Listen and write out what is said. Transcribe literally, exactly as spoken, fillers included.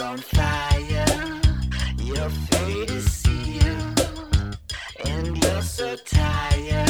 on fire. Your fate is sealed, and you're so tired.